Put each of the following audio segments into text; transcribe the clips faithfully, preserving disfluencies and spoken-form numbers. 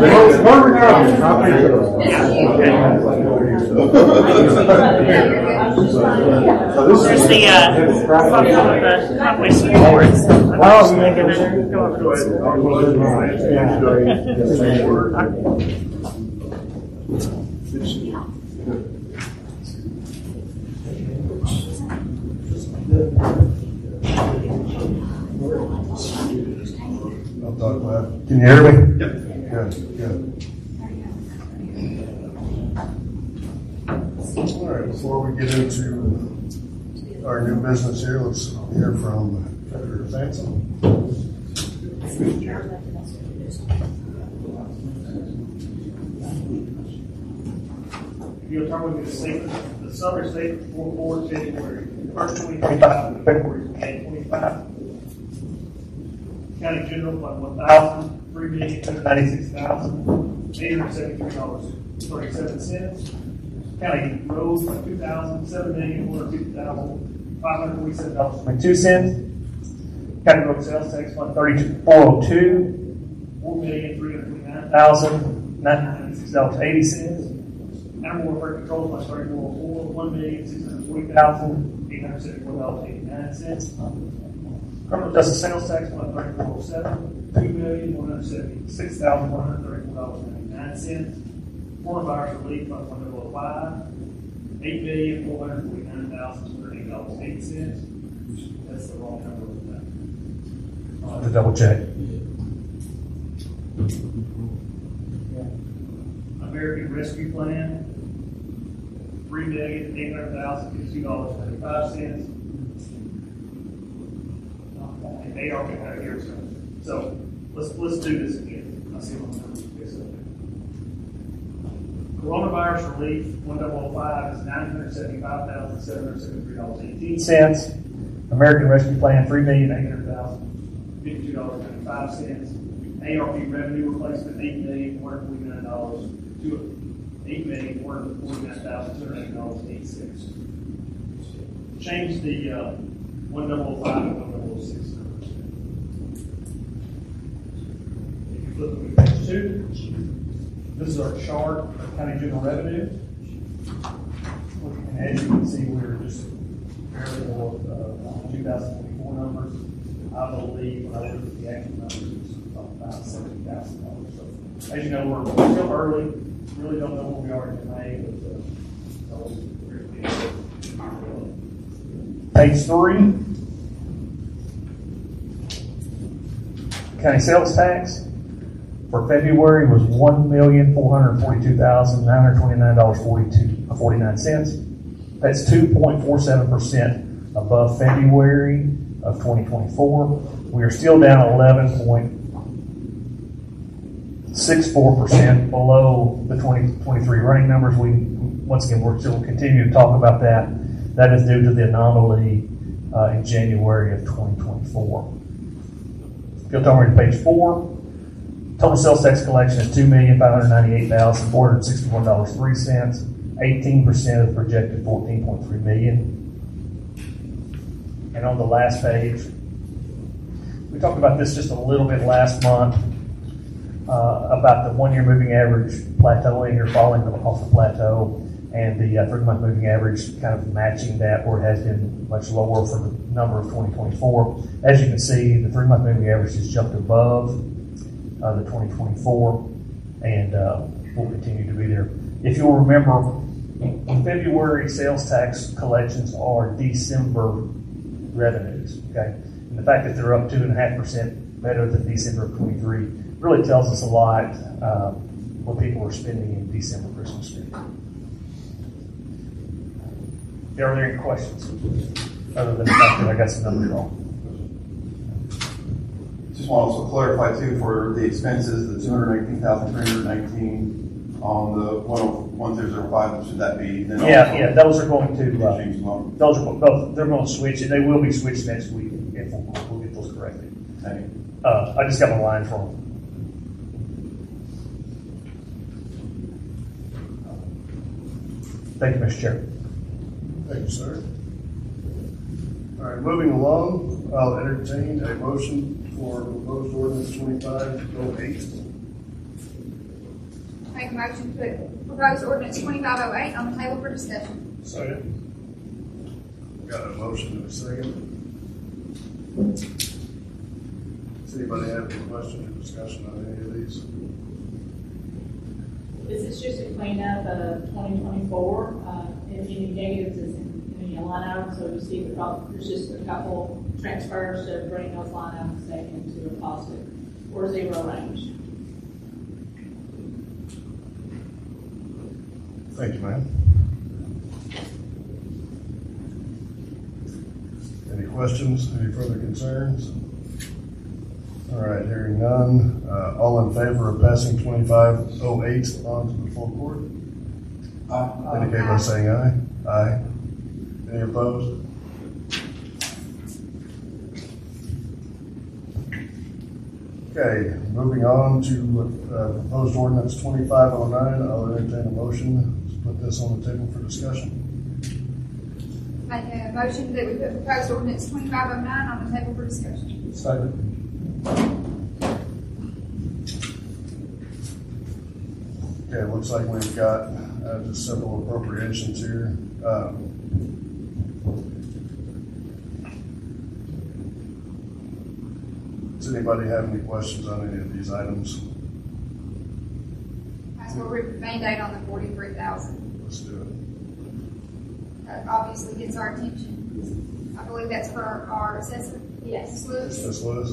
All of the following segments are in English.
There's the uh, photo of the Conway sports. Oh, my goodness. Go over to the I'll talk loud. Can you hear me? Yep. Good, good. All right, before we get into our new business here, let's hear from Treasurer Fanson. If you'll turn with me to statement, the summary statement for four January first, twenty twenty-five, February twenty twenty-five. County General Fund one thousand three million two hundred ninety-six thousand eight hundred seventy-three dollars thirty-seven cents. County Road Fund two thousand seven million four hundred fifty thousand five hundred forty-seven dollars twenty-two cents. County Road Sales Tax Fund thirty-two four oh two four million three hundred twenty-nine thousand nine hundred ninety-six dollars eighty cents. Animal Welfare Control Fund thirty-four oh four one million six hundred forty thousand eight hundred seventy-four dollars eighty-nine cents. Criminal Justice Sales Tax Fund thirty-four oh seven two million one hundred seventy-six thousand one hundred thirty-four dollars ninety-nine cents. Coronavirus Relief Fund one oh five eight million four hundred forty-nine thousand two hundred eight dollars eight cents. That's the wrong number with that. Uh, to double check. American Rescue Plan, three million eight hundred thousand fifty-two dollars thirty-five cents. And A R P right here. So, so let's let's do this again. I see what I'm doing. Coronavirus Relief one oh five is nine hundred seventy-five thousand seven hundred seventy-three dollars eighteen cents. American Rescue Plan three million eight hundred thousand fifty-two dollars ninety-five cents. A R P Revenue Replacement eight million four hundred forty-nine dollars to eight million four hundred forty-nine thousand two hundred eight dollars eight cents. Change the uh, one oh five to one oh six numbers. If you flip to page two, this is our chart of county general revenue. And as you can see, we're just barely below uh, two thousand twenty-four numbers. I believe when I look at the actual numbers, it's about seventy thousand dollars. So, as you know, we're still early. Really don't know where we are in May, but uh, page three. County sales tax for February was one million four hundred forty-two thousand nine hundred twenty-nine dollars forty-nine cents. That's two point four seven percent above February of twenty twenty-four. We are still down eleven point six four percent below the twenty twenty-three running numbers. We once again we're still continue to talk about that. That is due to the anomaly uh, in January of twenty twenty-four. If you'll turn to page four, total sales tax collection is two million five hundred ninety-eight thousand four hundred sixty-one dollars and three cents, eighteen percent of the projected fourteen point three million dollars. And on the last page, we talked about this just a little bit last month. Uh, about the one-year moving average plateauing or falling off the plateau, and the uh, three-month moving average kind of matching that, where it has been much lower for the number of twenty twenty-four. As you can see, the three-month moving average has jumped above uh, the twenty twenty-four, and uh, will continue to be there. If you'll remember, February sales tax collections are December revenues, okay? And the fact that they're up two and a half percent better than December of twenty-three really tells us a lot uh, what people are spending in December Christmas Day. Are there any questions other than the fact that I got some numbers wrong? Just want to also clarify too for the expenses, the two hundred nineteen thousand three hundred nineteen on the one thousand five, should that be? Then yeah, yeah, those are going to uh, well? those are both. They're going to switch, and they will be switched next week if we'll, we'll get those corrected. Okay. Uh, I just got my line from them. Thank you, Mister Chair. Thank you, sir. All right, moving along, I'll entertain a motion for proposed ordinance twenty-five oh eight. make a motion to put proposed ordinance twenty-five oh eight on the table for discussion. Second. Got a motion and a second. Does anybody have any questions or discussion on any of these? This is just a cleanup of twenty twenty-four. Uh, if any negatives is in any line items, so you see the couple, there's just a couple transfers to bring those line items back into a positive or zero range. Thank you, ma'am. Any questions, any further concerns? All right, hearing none. Uh, all in favor of passing twenty-five oh eight on to the full court? Aye. Indicate by saying aye. Aye. Any opposed? Okay, moving on to uh, proposed ordinance twenty-five oh nine. I'll entertain a motion to put this on the table for discussion. Make a motion that we put proposed ordinance twenty-five oh nine on the table for discussion. Second. Okay, it looks like we've got uh, just several appropriations here. Um, does anybody have any questions on any of these items? That's where we mandate on the forty-three thousand. Let's do it. That obviously gets our attention. I believe that's for our assessor. Yes. Lewis. Miz Lewis?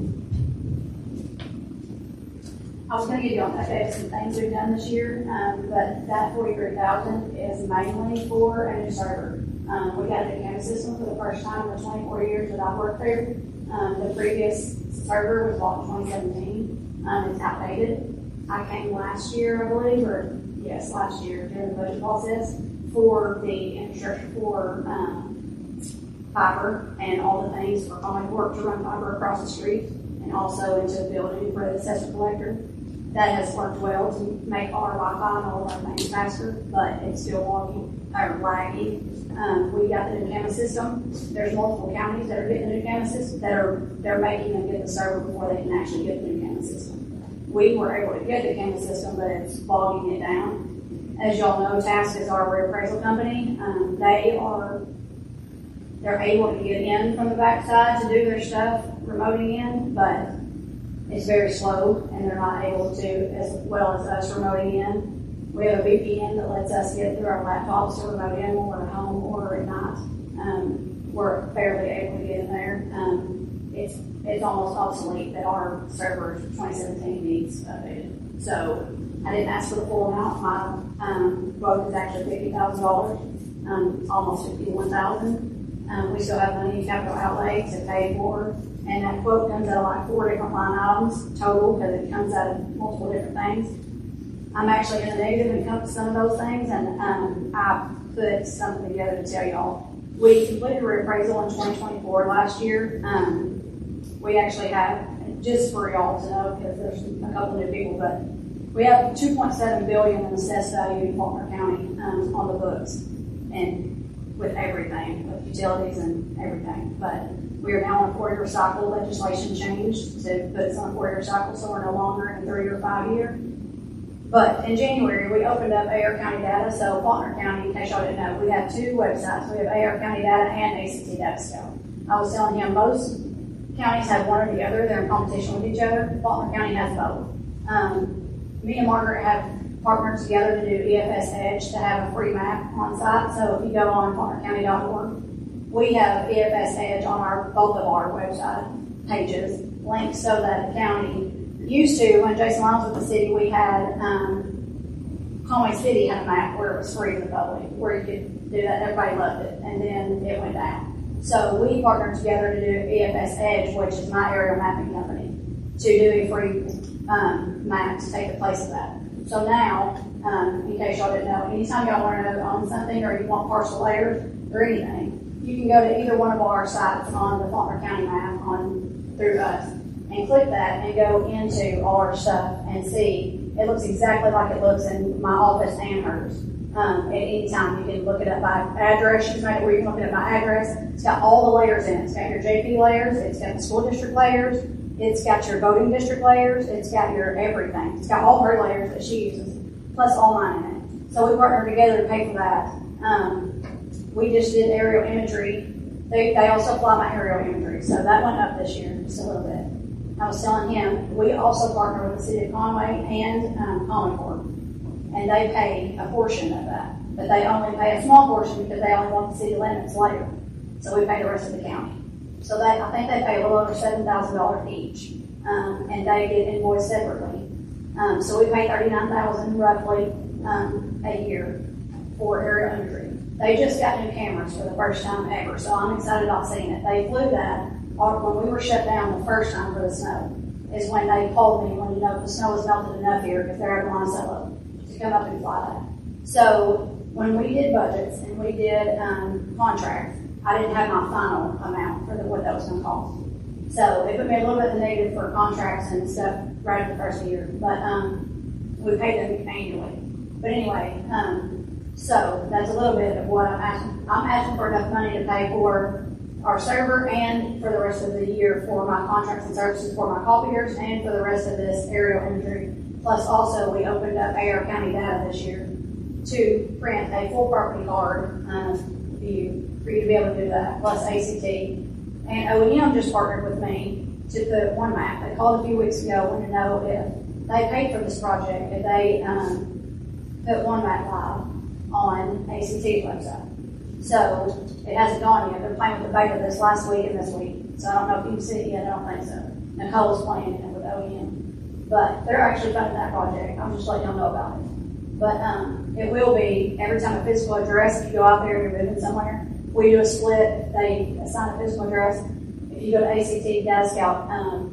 I was going to give you an update of some things we've done this year, um, but that forty-three thousand is mainly for a new server. Um, we got a new camera system for the first time in the twenty-four years that I've worked there. Um, the previous server was bought in twenty seventeen. Um, it's outdated. I came last year, I believe, or yes, last year during the budget process for the infrastructure for um, fiber and all the things for calling work to run fiber across the street and also into the building for the assessor collector. That has worked well to make our Wi-Fi and all of our things faster, but it's still lagging, or lagging. Um, we got the new camera system. There's multiple counties that are getting the new camera system that are they're making them get the server before they can actually get the new camera system. We were able to get the camera system, but it's bogging it down. As y'all know, Task is our reappraisal company. Um, they are they're able to get in from the backside to do their stuff, remoting in, but it's very slow, and they're not able to, as well as us remoting in. We have a V P N that lets us get through our laptops to remote in when we're at home or at night. Um, we're fairly able to get in there. Um, it's it's almost obsolete that our server twenty seventeen needs updated. So I didn't ask for the full amount. My um, quote is actually fifty thousand dollars, um, almost fifty-one thousand dollars. Um, we still have money in capital outlay to pay for. And that quote comes out of like four different line items total because it comes out of multiple different things. I'm actually in the negative when it comes to some of those things, and um, I put something together to tell y'all. We completed a reappraisal in twenty twenty-four last year. Um, we actually have, just for y'all to know, because there's a couple new people, but we have two point seven billion dollars in assessed value in Faulkner County um, on the books, and with everything, with utilities and everything. But we are now on a four-year cycle. Legislation changed to put us on a four-year cycle, so we're no longer in a three or five-year. But in January, we opened up A R County Data. So Faulkner County, in case y'all didn't know, we have two websites. We have A R County Data and A C T Data Scout. I was telling him most counties have one or the other. They're in competition with each other. Faulkner County has both. Um, me and Margaret have partnered together to do E F S Edge to have a free map on site. So if you go on faulkner county dot org, we have E F S Edge on our both of our website pages linked so that the county used to, when Jason Lyons was the city, we had um, Conway City had a map where it was free to the public, where you could do that. Everybody loved it, and then it went down. So we partnered together to do E F S Edge, which is my aerial mapping company, to do a free um, map to take the place of that. So now, um, in case y'all didn't know, anytime y'all want to own something or you want parcel layers or anything, you can go to either one of our sites on the Faulkner County map on through us and click that and go into all our stuff and see. It looks exactly like it looks in my office and hers. Um, at any time, you can look it up by address. You can make it where you can look it up by address. It's got all the layers in it. It's got your J P layers. It's got the school district layers. It's got your voting district layers. It's got your everything. It's got all her layers that she uses. plus all mine in it. So we partnered together to pay for that. Um, we just did aerial imagery. They, they also fly my aerial imagery, so that went up this year just a little bit. I was telling him, we also partner with the city of Conway and um, Common Core, and they pay a portion of that, but they only pay a small portion because they only want the city limits later. So we pay the rest of the county. So they, I think they pay a little over seven thousand dollars each, um, and they get invoiced separately. Um, so we pay thirty-nine thousand dollars roughly um, a year for aerial imagery. They just got new cameras for the first time ever, so I'm excited about seeing it. They flew that when we were shut down the first time for the snow, is when they called me when, you know, the snow was melted enough here because they're at Monticello to come up and fly that. So when we did budgets and we did um, contracts, I didn't have my final amount for the, what that was going to cost. So it put me a little bit in the negative for contracts and stuff right at the first year, but um, we paid them annually. But anyway, um, so that's a little bit of what I'm asking. I'm asking for enough money to pay for our server and for the rest of the year for my contracts and services for my copiers and for the rest of this aerial imagery. Plus also we opened up A R County Data this year to print a full property card um, for, you, for you to be able to do that, plus A C T. And O E M just partnered with me to put one map. They called a few weeks ago wanting to know if they paid for this project, if they um, put one map live on A C T's website. So it hasn't gone yet. They're playing with the beta this last week and this week. So I don't know if you can see it yet. I don't think so. Nicole's playing it with O E M. But they're actually funding that project. I'm just letting y'all know about it. But um, it will be, every time a physical address, if you go out there and you're moving somewhere, we do a split. They assign a physical address. If you go to A C T Data Scout,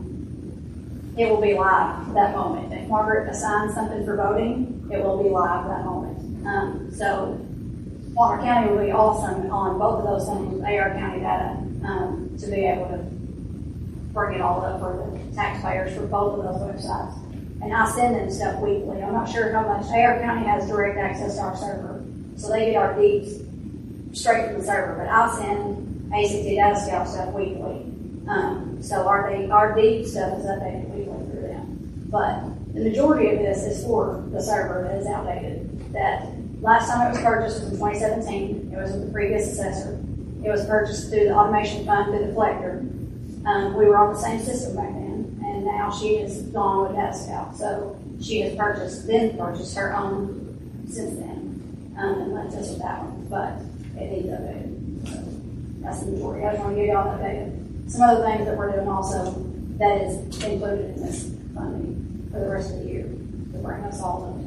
um, it will be live at that moment. If Margaret assigns something for voting, it will be live at that moment. Um, so Walker County will be awesome on both of those things with A R County Data um, to be able to bring it all up for the taxpayers for both of those websites. And I send them stuff weekly. I'm not sure how much. A R County has direct access to our server, so they get our deeds straight from the server. But I send A C T Data Scout stuff weekly. Um, so our deed, our deed stuff is updated weekly through them. But the majority of this is for the server that is outdated. That last time it was purchased was in twenty seventeen. It was with the previous assessor. It was purchased through the automation fund through the collector. Um, we were on the same system back then, and now she is gone with Data Scout. So she has purchased, then purchased her own since then, um, and left us with that one. But it needs updated. So that's the majority. I just want to give y'all updated. Some other things that we're doing also that is included in this funding for the rest of the year to bring us all up to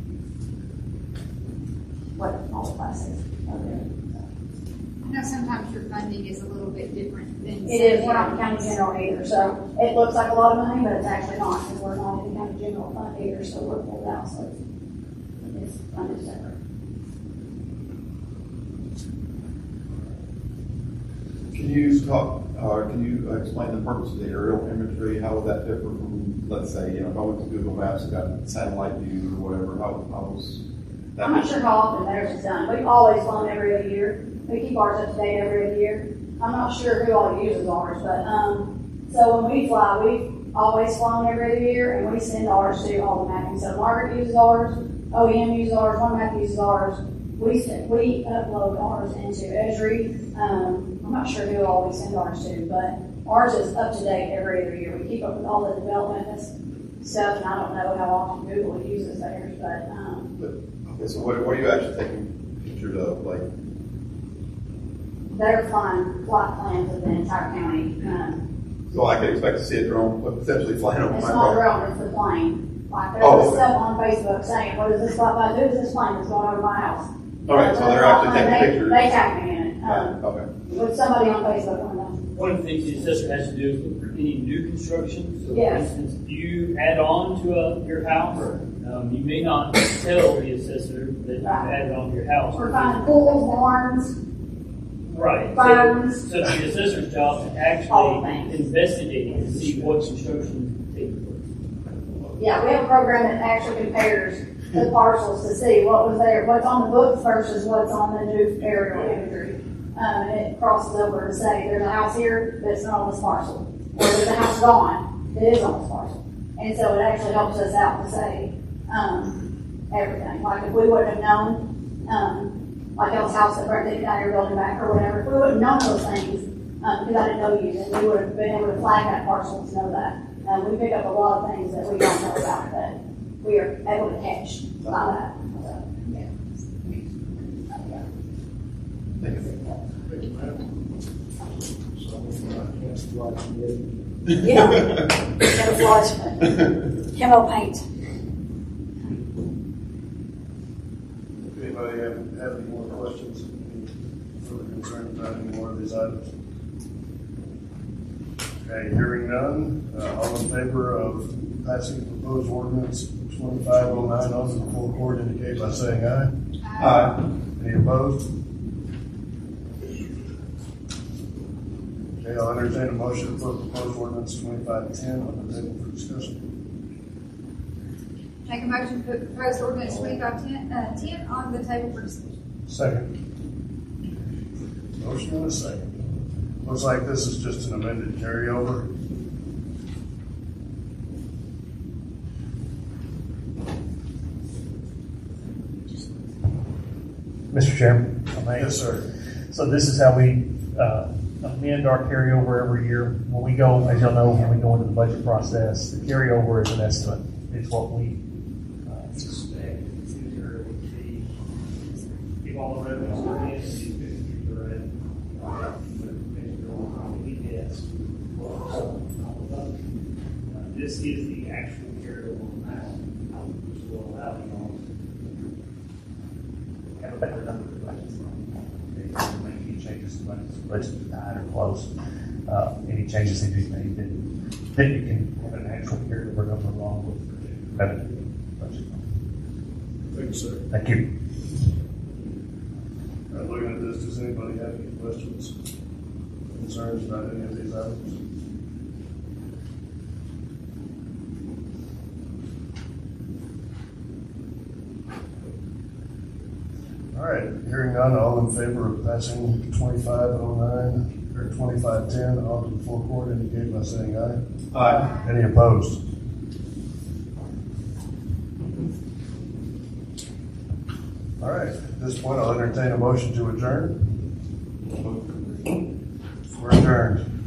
what all the classes are doing. I know sometimes your funding is a little bit different than. It is, we're not in county general either, so it looks like a lot of money, but it's actually not, because we're not in county general fund either, so we're pulled out, so it's funded separate. Can you talk, uh, can you explain the purpose of the aerial imagery? How would that differ from, let's say, you know, if I went to Google Maps and got satellite view or whatever, how, how was that? I'm not sure how often theirs is done. We've always flown every other year. We keep ours up to date every other year. I'm not sure who all uses ours, but um, so when we fly, we've always flown every other year, and we send ours to all the mapping. So Margaret uses ours, O E M uses ours, One Map uses ours. We send, we upload ours into Esri. Um, I'm not sure who all we send ours to, but ours is up to date every other year. We keep up with all the development stuff, and I don't know how often Google uses theirs, but. Um, but okay, so what, what are you actually taking pictures of, like? They're flying flight plans of the entire county. Um, so I could expect to see a drone potentially flying over my It's not a property. drone, it's the plane. Like there's Oh, this okay. stuff on Facebook saying, what is this flight by? Who's this plane that's going over my house? All right, so they're actually taking they, pictures. They tag me in it. Right, Um, okay. with somebody on Facebook on them. One of the things the assessor has to do is look for any new construction. So, Yeah. for instance, if you add on to a, your house, um, you may not tell the assessor that you've Right. added on to your house. We're finding pools, barns, Right. barns. So, so the assessor's job is All actually things. investigating to see what construction is taking place. Yeah, we have a program that actually compares the parcels to see what was there, what's on the books versus what's on the new aerial imagery. Um, and it crosses over to say there's a house here that's not on this parcel, or there's a house gone that is on this parcel. And so it actually helps us out to say, um, everything. Like if we wouldn't have known, um, like Ellis House that burnt it down your building back or whatever, if we wouldn't have known those things, um, because I didn't know you, then we would have been able to flag that parcel to know that. Um, we pick up a lot of things that we don't know about that we are able to catch by that. So, yeah. Yeah. Camouflage. Camo paint. If anybody have, have any more questions, any further concerns about any more of these items? Okay, hearing none, uh, all in favor of passing the proposed ordinance twenty-five oh nine on to the full court indicate by saying aye. Aye. Any opposed? Okay, I'll entertain a motion for proposed ordinance twenty-five ten on the table for discussion. Make a motion to put proposed ordinance twenty-five ten, uh, ten on the table for discussion. Second. Motion and a second. Looks like this is just an amended carryover. Mister Chairman, if I may. Yes, sir. So this is how we uh, amend our carryover every year. When we go, as y'all know, when we go into the budget process, the carryover is an estimate. It's what we uh, suspect the material would be. If all the revenues are in, it's fifty percent. This is the actual carryover amount, which will allow you all to have a better number of budgets. Make any changes to budgets, budgets are tight or close. Uh, any changes need to be made, then, then you can have an actual carryover number along with revenue budget. Thank you, sir. Thank you. All right, looking at this, does anybody have any questions, concerns about any of these items? All right, hearing none, all in favor of passing twenty-five oh nine or twenty-five ten on to the full court indicate by saying aye. Aye. Any opposed? All right, at this point, I'll entertain a motion to adjourn. We're adjourned.